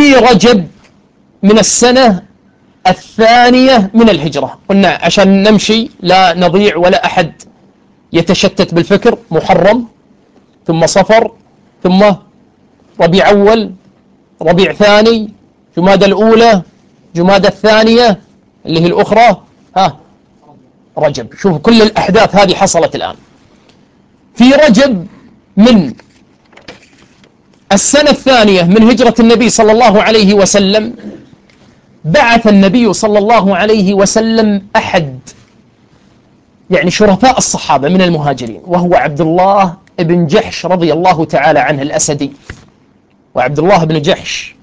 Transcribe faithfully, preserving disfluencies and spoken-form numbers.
في رجب من السنة الثانية من الهجرة. قلنا عشان نمشي لا نضيع ولا أحد يتشتت بالفكر. محرم، ثم صفر، ثم ربيع أول، ربيع ثاني، جمادى الأولى، جمادى الثانية اللي هي الأخرى، ها رجب. شوف كل الأحداث هذه حصلت الآن. في رجب من السنة الثانية من هجرة النبي صلى الله عليه وسلم بعث النبي صلى الله عليه وسلم أحد يعني شرفاء الصحابة من المهاجرين، وهو عبد الله بن جحش رضي الله تعالى عنه الأسدي. وعبد الله بن جحش